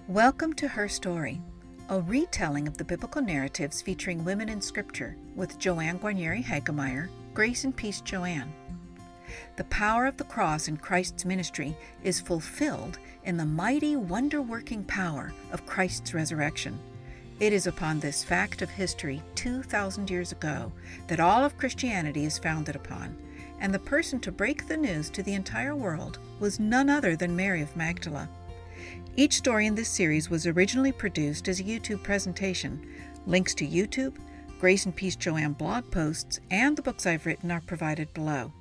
Welcome to Her Story, a retelling of the biblical narratives featuring women in Scripture with Joanne Guarnieri Hagemeyer. Grace and Peace, Joanne. The power of the cross in Christ's ministry is fulfilled in the mighty, wonder-working power of Christ's resurrection. It is upon this fact of history 2,000 years ago that all of Christianity is founded upon, and the person to break the news to the entire world was none other than Mary of Magdala. Each story in this series was originally produced as a YouTube presentation. Links to YouTube, Grace and Peace Joanne blog posts, and the books I've written are provided below.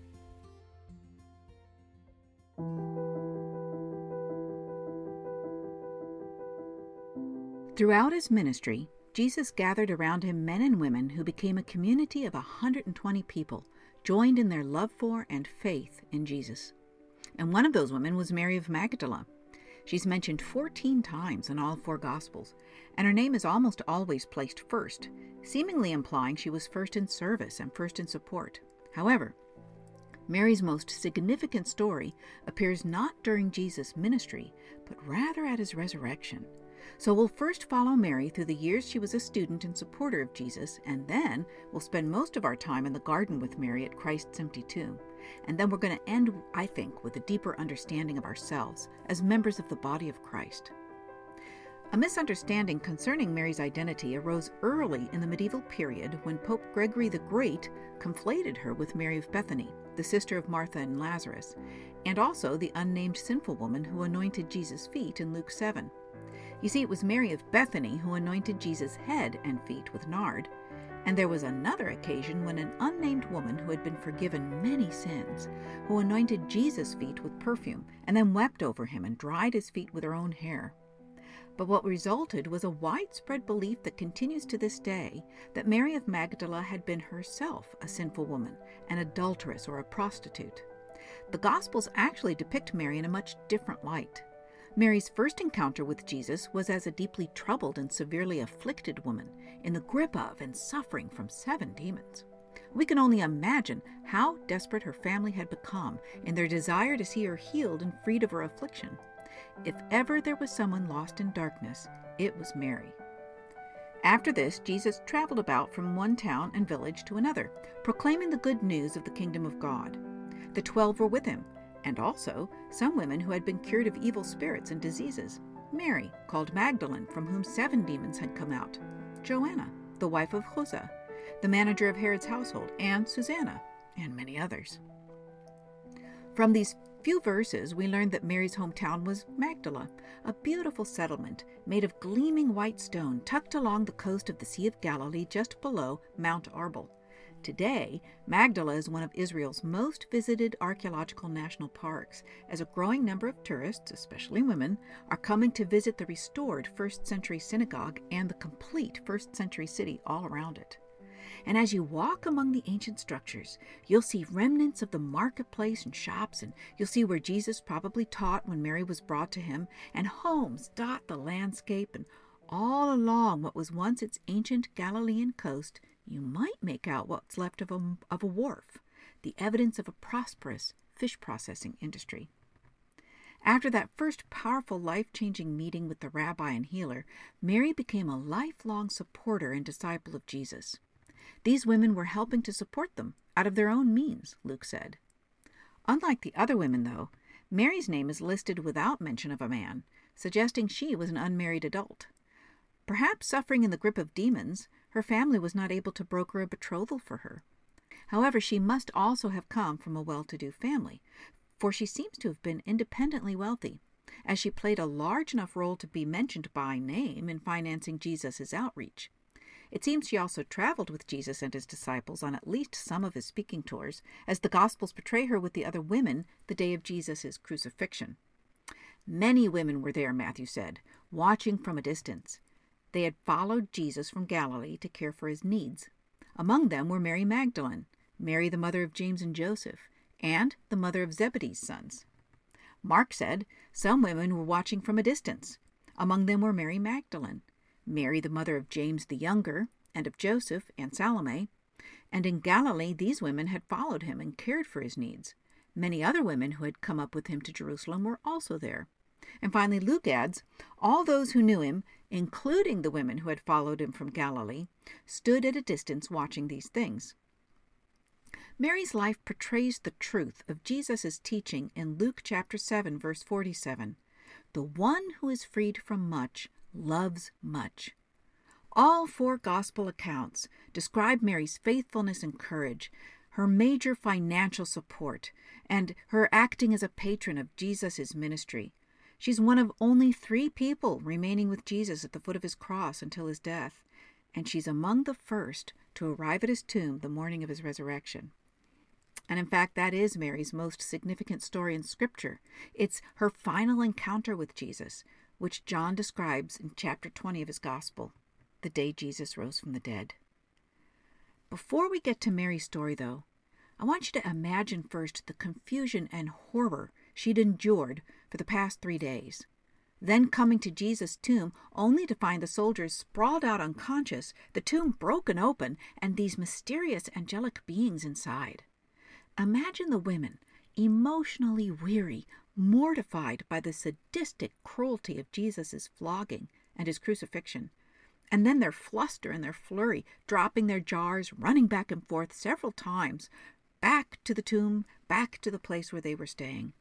Throughout his ministry, Jesus gathered around him men and women who became a community of 120 people, joined in their love for and faith in Jesus. And one of those women was Mary of Magdala. She's mentioned 14 times in all four Gospels, and her name is almost always placed first, seemingly implying she was first in service and first in support. However, Mary's most significant story appears not during Jesus' ministry, but rather at his resurrection. So we'll first follow Mary through the years she was a student and supporter of Jesus, and then we'll spend most of our time in the garden with Mary at Christ's empty tomb. And then we're going to end, I think, with a deeper understanding of ourselves as members of the body of Christ. A misunderstanding concerning Mary's identity arose early in the medieval period when Pope Gregory the Great conflated her with Mary of Bethany, the sister of Martha and Lazarus, and also the unnamed sinful woman who anointed Jesus' feet in Luke 7. You see, it was Mary of Bethany who anointed Jesus' head and feet with nard, and there was another occasion when an unnamed woman who had been forgiven many sins, who anointed Jesus' feet with perfume, and then wept over him and dried his feet with her own hair. But what resulted was a widespread belief that continues to this day that Mary of Magdala had been herself a sinful woman, an adulteress or a prostitute. The Gospels actually depict Mary in a much different light. Mary's first encounter with Jesus was as a deeply troubled and severely afflicted woman, in the grip of and suffering from 7 demons. We can only imagine how desperate her family had become in their desire to see her healed and freed of her affliction. If ever there was someone lost in darkness, it was Mary. After this, Jesus traveled about from one town and village to another, proclaiming the good news of the kingdom of God. The 12 were with him, and also some women who had been cured of evil spirits and diseases. Mary, called Magdalene, from whom 7 demons had come out. Joanna, the wife of Chuza, the manager of Herod's household, and Susanna, and many others. From these few verses, we learned that Mary's hometown was Magdala, a beautiful settlement made of gleaming white stone tucked along the coast of the Sea of Galilee just below Mount Arbel. Today, Magdala is one of Israel's most visited archaeological national parks, as a growing number of tourists, especially women, are coming to visit the restored 1st century synagogue and the complete 1st century city all around it. And as you walk among the ancient structures, you'll see remnants of the marketplace and shops, and you'll see where Jesus probably taught when Mary was brought to him, and homes dot the landscape, and all along what was once its ancient Galilean coast, you might make out what's left of a wharf, the evidence of a prosperous fish processing industry. After that first powerful life-changing meeting with the rabbi and healer, Mary became a lifelong supporter and disciple of Jesus. These women were helping to support them out of their own means, Luke said. Unlike the other women, though, Mary's name is listed without mention of a man, suggesting she was an unmarried adult. Perhaps suffering in the grip of demons, her family was not able to broker a betrothal for her. However, she must also have come from a well-to-do family, for she seems to have been independently wealthy, as she played a large enough role to be mentioned by name in financing Jesus' outreach. It seems she also traveled with Jesus and his disciples on at least some of his speaking tours, as the Gospels portray her with the other women the day of Jesus' crucifixion. Many women were there, Matthew said, watching from a distance. They had followed Jesus from Galilee to care for his needs. Among them were Mary Magdalene, Mary the mother of James and Joseph, and the mother of Zebedee's sons. Mark said some women were watching from a distance. Among them were Mary Magdalene, Mary the mother of James the younger, and of Joseph and Salome, and in Galilee these women had followed him and cared for his needs. Many other women who had come up with him to Jerusalem were also there. And finally, Luke adds, all those who knew him, including the women who had followed him from Galilee, stood at a distance watching these things. Mary's life portrays the truth of Jesus' teaching in Luke chapter 7, verse 47. The one who is freed from much loves much. All four gospel accounts describe Mary's faithfulness and courage, her major financial support, and her acting as a patron of Jesus' ministry. She's one of only 3 people remaining with Jesus at the foot of his cross until his death, and she's among the first to arrive at his tomb the morning of his resurrection. And in fact, that is Mary's most significant story in Scripture. It's her final encounter with Jesus, which John describes in chapter 20 of his Gospel, the day Jesus rose from the dead. Before we get to Mary's story, though, I want you to imagine first the confusion and horror she'd endured for the past 3 days. Then coming to Jesus' tomb, only to find the soldiers sprawled out unconscious, the tomb broken open, and these mysterious angelic beings inside. Imagine the women, emotionally weary, mortified by the sadistic cruelty of Jesus' flogging and his crucifixion, and then their fluster and their flurry, dropping their jars, running back and forth several times, back to the tomb, back to the place where they were staying.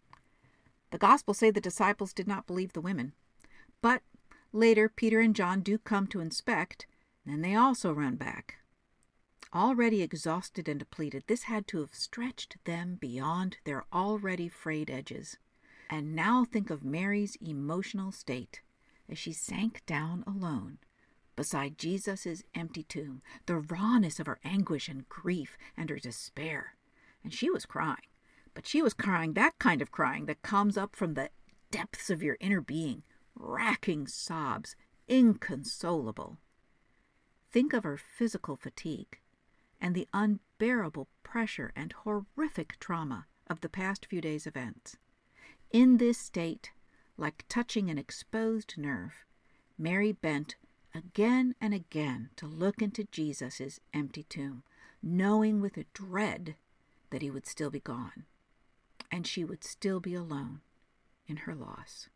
The Gospels say the disciples did not believe the women, but later Peter and John do come to inspect, and they also run back. Already exhausted and depleted, this had to have stretched them beyond their already frayed edges. And now think of Mary's emotional state as she sank down alone beside Jesus' empty tomb, the rawness of her anguish and grief and her despair. And she was crying, but she was crying that kind of crying that comes up from the depths of your inner being, racking sobs, inconsolable. Think of her physical fatigue and the unbearable pressure and horrific trauma of the past few days' events. In this state, like touching an exposed nerve, Mary bent again and again to look into Jesus' empty tomb, knowing with a dread that he would still be gone, and she would still be alone in her loss.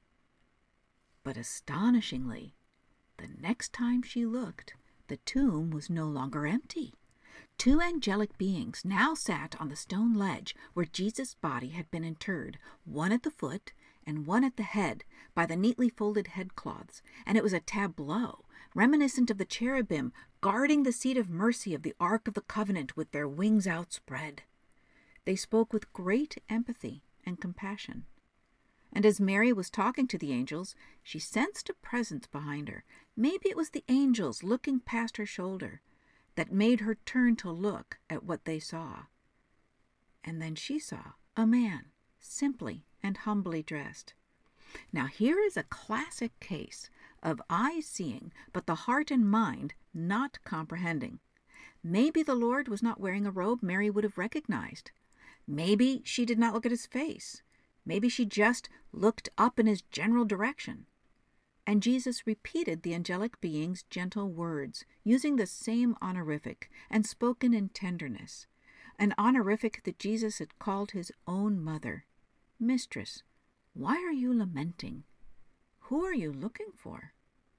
But astonishingly, the next time she looked, the tomb was no longer empty. 2 angelic beings now sat on the stone ledge where Jesus' body had been interred, one at the foot and one at the head by the neatly folded headcloths, and it was a tableau reminiscent of the cherubim guarding the seat of mercy of the Ark of the Covenant with their wings outspread. They spoke with great empathy and compassion. And as Mary was talking to the angels, she sensed a presence behind her. Maybe it was the angels looking past her shoulder that made her turn to look at what they saw. And then she saw a man, simply and humbly dressed. Now here is a classic case of eyes seeing, but the heart and mind not comprehending. Maybe the Lord was not wearing a robe Mary would have recognized. Maybe she did not look at his face. Maybe she just looked up in his general direction. And Jesus repeated the angelic being's gentle words, using the same honorific and spoken in tenderness, an honorific that Jesus had called his own mother. Mistress, why are you lamenting? Who are you looking for?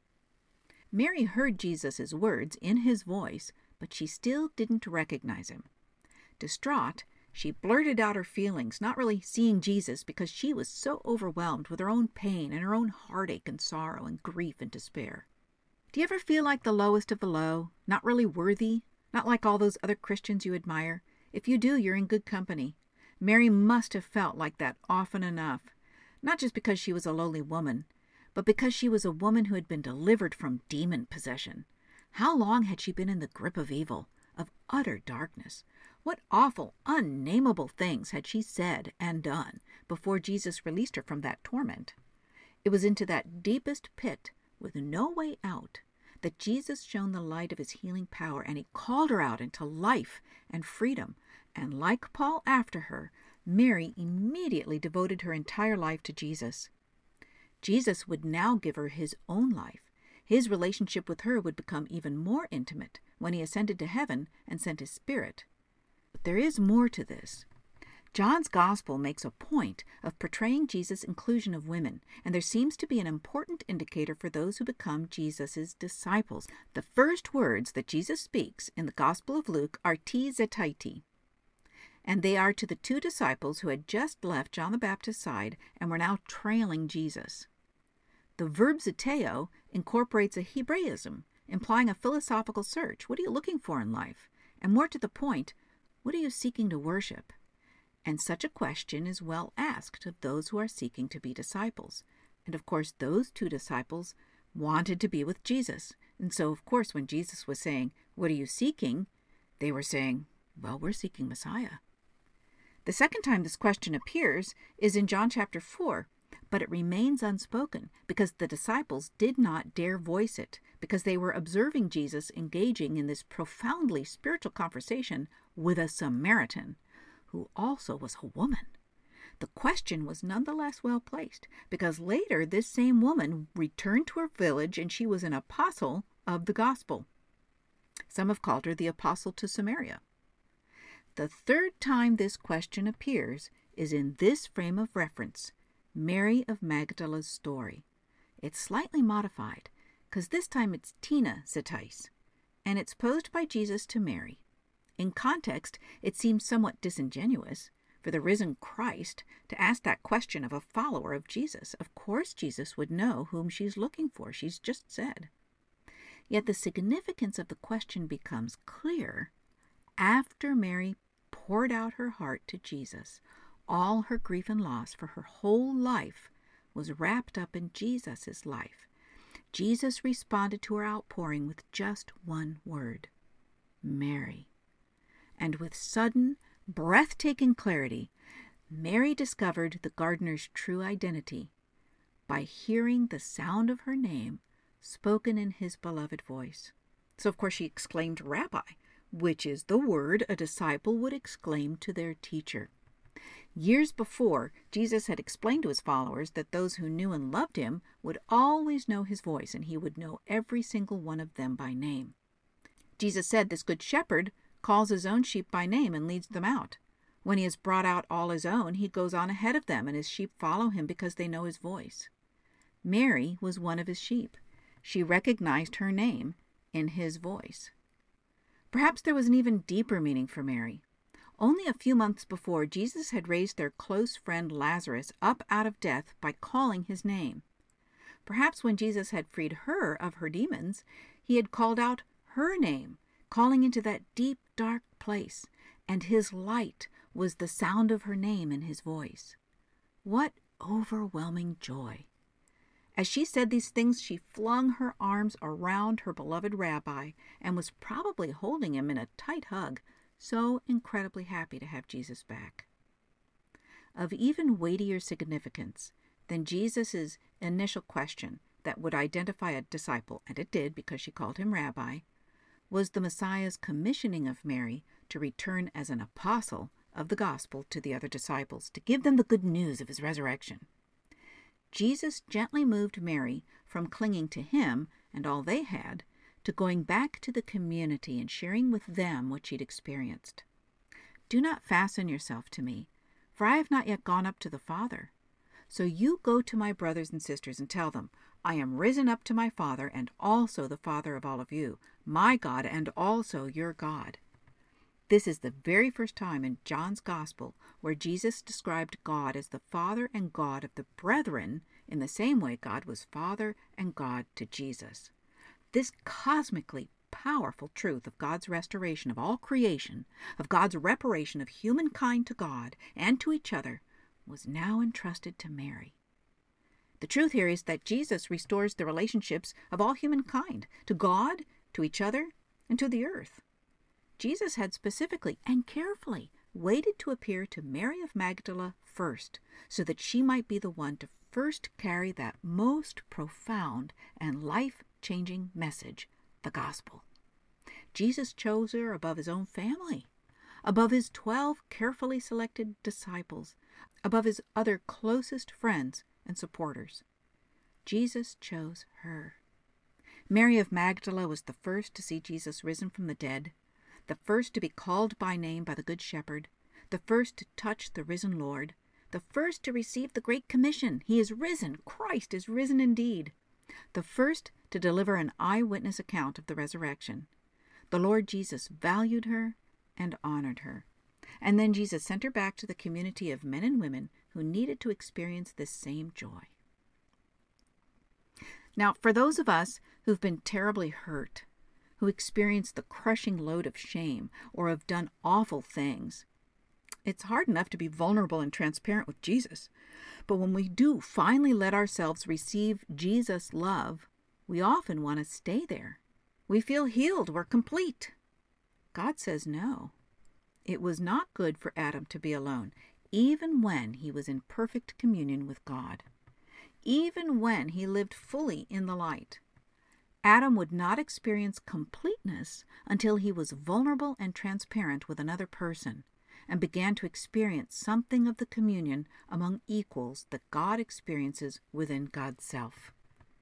Mary heard Jesus' words in his voice, but she still didn't recognize him. Distraught, she blurted out her feelings, not really seeing Jesus because she was so overwhelmed with her own pain and her own heartache and sorrow and grief and despair. Do you ever feel like the lowest of the low, not really worthy, not like all those other Christians you admire? If you do, you're in good company. Mary must have felt like that often enough, not just because she was a lowly woman, but because she was a woman who had been delivered from demon possession. How long had she been in the grip of evil, of utter darkness? What awful, unnameable things had she said and done before Jesus released her from that torment? It was into that deepest pit, with no way out, that Jesus shone the light of his healing power, and he called her out into life and freedom. And like Paul after her, Mary immediately devoted her entire life to Jesus. Jesus would now give her his own life. His relationship with her would become even more intimate when he ascended to heaven and sent his Spirit. But there is more to this. John's Gospel makes a point of portraying Jesus' inclusion of women, and there seems to be an important indicator for those who become Jesus' disciples. The first words that Jesus speaks in the Gospel of Luke are ti zetaiti, and they are to the two disciples who had just left John the Baptist's side and were now trailing Jesus. The verb zeteo incorporates a Hebraism, implying a philosophical search. What are you looking for in life? And more to the point, what are you seeking to worship? And such a question is well asked of those who are seeking to be disciples. And of course, those two disciples wanted to be with Jesus. And so, of course, when Jesus was saying, "What are you seeking?" they were saying, "Well, we're seeking Messiah." The second time this question appears is in John chapter 4, but it remains unspoken because the disciples did not dare voice it, because they were observing Jesus engaging in this profoundly spiritual conversation with a Samaritan, who also was a woman. The question was nonetheless well placed, because later this same woman returned to her village and she was an apostle of the gospel. Some have called her the apostle to Samaria. The third time this question appears is in this frame of reference, Mary of Magdala's story. It's slightly modified, because this time it's Tina Zetais, and it's posed by Jesus to Mary. In context, it seems somewhat disingenuous for the risen Christ to ask that question of a follower of Jesus. Of course Jesus would know whom she's looking for, she's just said. Yet the significance of the question becomes clear after Mary poured out her heart to Jesus. All her grief and loss for her whole life was wrapped up in Jesus' life. Jesus responded to her outpouring with just one word, Mary. And with sudden, breathtaking clarity, Mary discovered the gardener's true identity by hearing the sound of her name spoken in his beloved voice. So, of course, she exclaimed, "Rabbi," which is the word a disciple would exclaim to their teacher. Years before, Jesus had explained to his followers that those who knew and loved him would always know his voice, and he would know every single one of them by name. Jesus said this good shepherd calls his own sheep by name and leads them out. When he has brought out all his own, he goes on ahead of them, and his sheep follow him because they know his voice. Mary was one of his sheep. She recognized her name in his voice. Perhaps there was an even deeper meaning for Mary. Only a few months before, Jesus had raised their close friend Lazarus up out of death by calling his name. Perhaps when Jesus had freed her of her demons, he had called out her name, calling into that deep, dark place, and his light was the sound of her name in his voice. What overwhelming joy! As she said these things, she flung her arms around her beloved rabbi and was probably holding him in a tight hug, so incredibly happy to have Jesus back. Of even weightier significance than Jesus' initial question that would identify a disciple, and it did because she called him rabbi, was the Messiah's commissioning of Mary to return as an apostle of the gospel to the other disciples, to give them the good news of his resurrection. Jesus gently moved Mary from clinging to him and all they had to going back to the community and sharing with them what she'd experienced. "Do not fasten yourself to me, for I have not yet gone up to the Father. So you go to my brothers and sisters and tell them, I am risen up to my Father and also the Father of all of you, my God and also your God." This is the very first time in John's Gospel where Jesus described God as the Father and God of the brethren in the same way God was Father and God to Jesus. This cosmically powerful truth of God's restoration of all creation, of God's reparation of humankind to God and to each other, was now entrusted to Mary. The truth here is that Jesus restores the relationships of all humankind, to God, to each other, and to the earth. Jesus had specifically and carefully waited to appear to Mary of Magdala first, so that she might be the one to first carry that most profound and life-changing message, the gospel. Jesus chose her above his own family, above his 12 carefully selected disciples, above his other closest friends and supporters. Jesus chose her. Mary of Magdala was the first to see Jesus risen from the dead, the first to be called by name by the Good Shepherd, the first to touch the risen Lord, the first to receive the Great Commission. He is risen. Christ is risen indeed. The first to deliver an eyewitness account of the resurrection. The Lord Jesus valued her and honored her. And then Jesus sent her back to the community of men and women who needed to experience this same joy. Now, for those of us who've been terribly hurt, who experienced the crushing load of shame or have done awful things, it's hard enough to be vulnerable and transparent with Jesus. But when we do finally let ourselves receive Jesus' love, we often want to stay there. We feel healed, we're complete. God says no. It was not good for Adam to be alone, even when he was in perfect communion with God. Even when he lived fully in the light. Adam would not experience completeness until he was vulnerable and transparent with another person and began to experience something of the communion among equals that God experiences within God's self.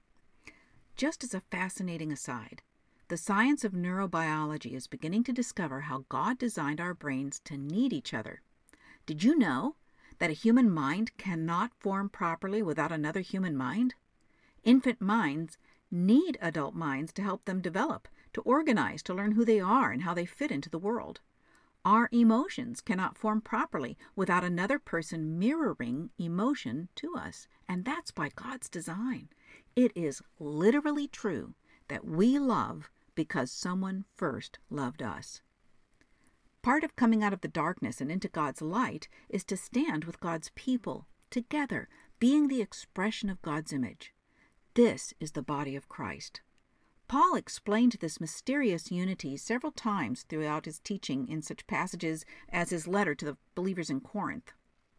Just as a fascinating aside, the science of neurobiology is beginning to discover how God designed our brains to need each other. Did you know that a human mind cannot form properly without another human mind? Infant minds need adult minds to help them develop, to organize, to learn who they are and how they fit into the world. Our emotions cannot form properly without another person mirroring emotion to us, and that's by God's design. It is literally true that we love because someone first loved us. Part of coming out of the darkness and into God's light is to stand with God's people, together, being the expression of God's image. This is the body of Christ. Paul explained this mysterious unity several times throughout his teaching in such passages as his letter to the believers in Corinth.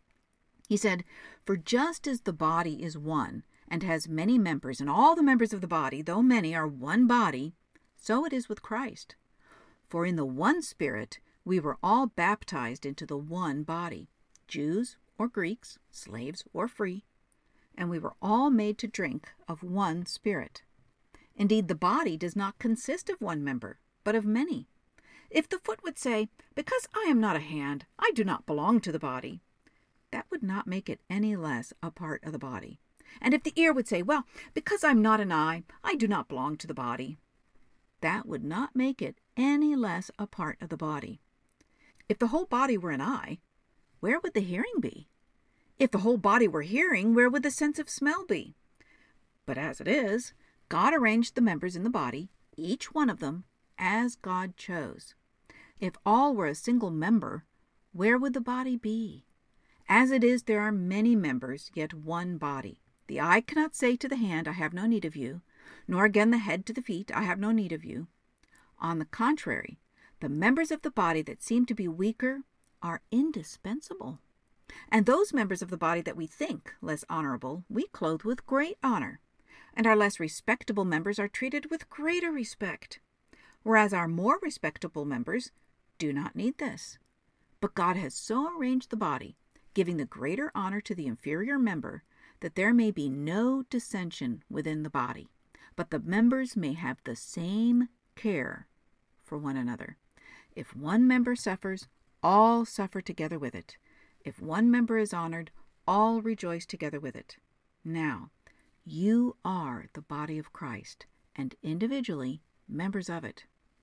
He said, "For just as the body is one and has many members, and all the members of the body, though many, are one body, so it is with Christ. For in the one Spirit we were all baptized into the one body, Jews or Greeks, slaves or free, and we were all made to drink of one Spirit. Indeed, the body does not consist of one member, but of many. If the foot would say, 'Because I am not a hand, I do not belong to the body,' that would not make it any less a part of the body. And if the ear would say, 'Well, because I'm not an eye, I do not belong to the body,' that would not make it any less a part of the body. If the whole body were an eye, where would the hearing be? If the whole body were hearing, where would the sense of smell be? But as it is, God arranged the members in the body, each one of them, as God chose. If all were a single member, where would the body be? As it is, there are many members, yet one body. The eye cannot say to the hand, 'I have no need of you,' nor again the head to the feet, 'I have no need of you.' On the contrary, the members of the body that seem to be weaker are indispensable. And those members of the body that we think less honorable, we clothe with great honor. And our less respectable members are treated with greater respect, whereas our more respectable members do not need this. But God has so arranged the body, giving the greater honor to the inferior member, that there may be no dissension within the body, but the members may have the same care for one another. If one member suffers, all suffer together with it. If one member is honored, all rejoice together with it. Now, you are the body of Christ, and individually members of it.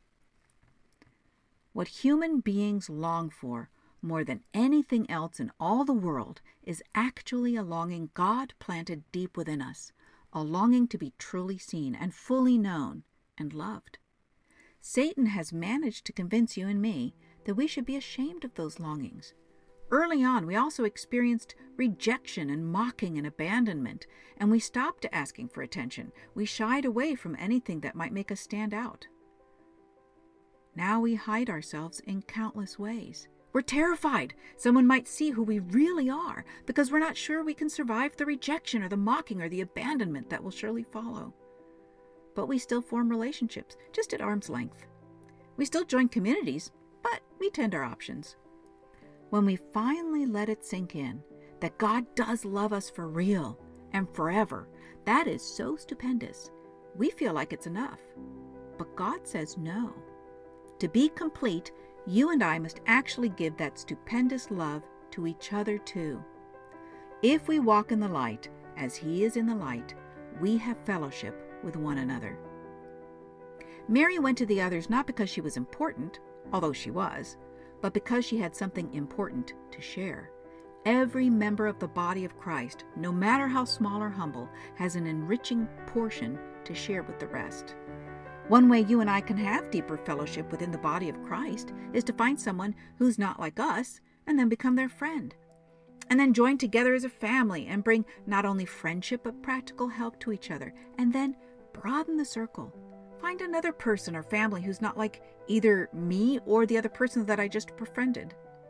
What human beings long for more than anything else in all the world is actually a longing God planted deep within us, a longing to be truly seen and fully known and loved. Satan has managed to convince you and me that we should be ashamed of those longings. Early on, we also experienced rejection and mocking and abandonment, and we stopped asking for attention. We shied away from anything that might make us stand out. Now we hide ourselves in countless ways. We're terrified someone might see who we really are because we're not sure we can survive the rejection or the mocking or the abandonment that will surely follow. But we still form relationships, just at arm's length. We still join communities, but we tend our options. When we finally let it sink in that God does love us for real and forever, that is so stupendous. We feel like it's enough. But God says no. To be complete, you and I must actually give that stupendous love to each other too. If we walk in the light, as He is in the light, we have fellowship with one another. Mary went to the others not because she was important, although she was, but because she had something important to share. Every member of the body of Christ, no matter how small or humble, has an enriching portion to share with the rest. One way you and I can have deeper fellowship within the body of Christ is to find someone who's not like us and then become their friend. And then join together as a family and bring not only friendship but practical help to each other. And then broaden the circle. Find another person or family who's not like either me or the other person that I just befriended.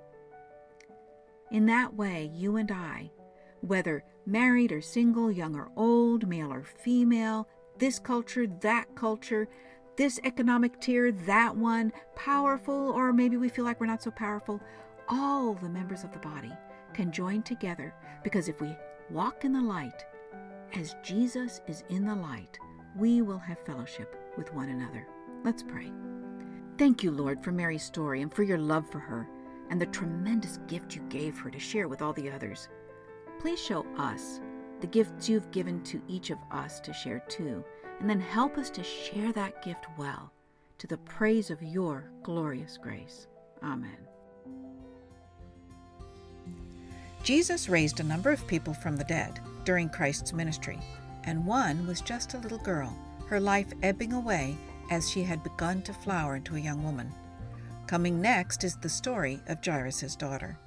In that way, you and I, whether married or single, young or old, male or female, this culture, that culture, this economic tier, that one, powerful, or maybe we feel like we're not so powerful, all the members of the body can join together, because if we walk in the light, as Jesus is in the light, we will have fellowship with one another. Let's pray. Thank you, Lord, for Mary's story and for your love for her and the tremendous gift you gave her to share with all the others. Please show us the gifts you've given to each of us to share too, and then help us to share that gift well, to the praise of your glorious grace. Amen. Jesus raised a number of people from the dead during Christ's ministry, and one was just a little girl, her life ebbing away as she had begun to flower into a young woman. Coming next is the story of Jairus' daughter.